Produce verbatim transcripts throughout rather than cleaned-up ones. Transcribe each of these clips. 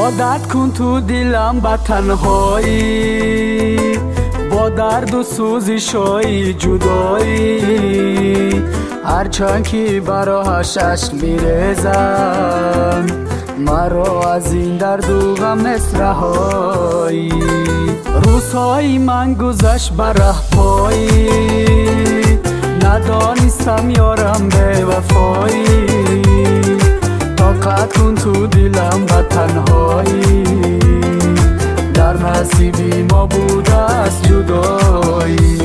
عادت کن تو دلم با تنهایی، با درد و سوزشای جدایی. هرچند که براش اشک میریزم، مرا از این درد و غم رهایی. روزهای من گذشت بر ره پایی، ندانستم یارم به وفایی. طاقت کن تو دلم و تنهایی، در نصیبی ما بوده است جدایی.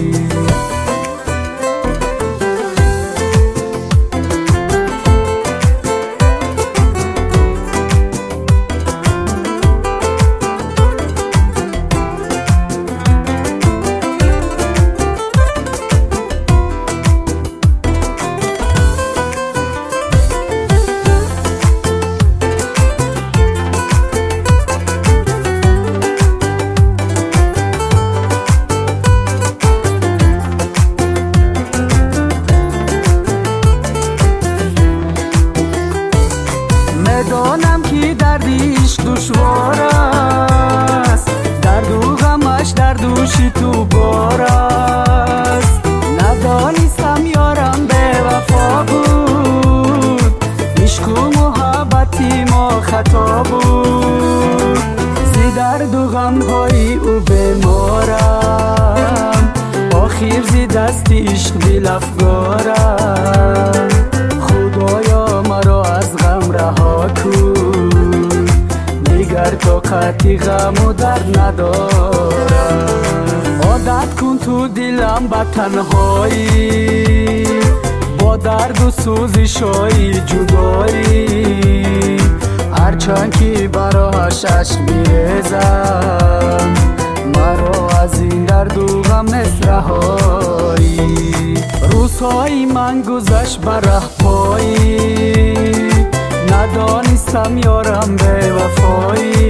میدانم که دردیش دشوار است، درد و غمش در دوشی تو بار است. ندانستم یارم به وفا بود، عشق و محبتی ما خطا بود. زی درد و غمهای او بیمارم، آخر زی دست عشق دل افگارم. خدایا مرا از غم رها کن، دیگر طاقتی غم و درد ندارم. عادت کن تو دلم با تنهایی، با درد و سوزشای جدایی. هرچند که براش اشک میریزم، مرا از این درد و غم رهایی. روزهای من گذشت بر ره پایی، ندانستم یارم به وفایی.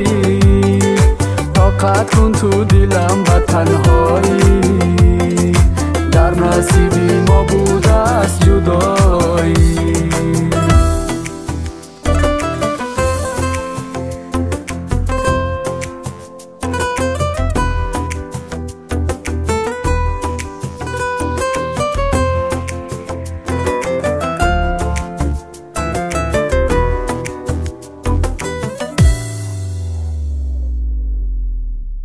طاقت کن تو دلم و تنهایی، در نصیبی ما بوده است جدایی.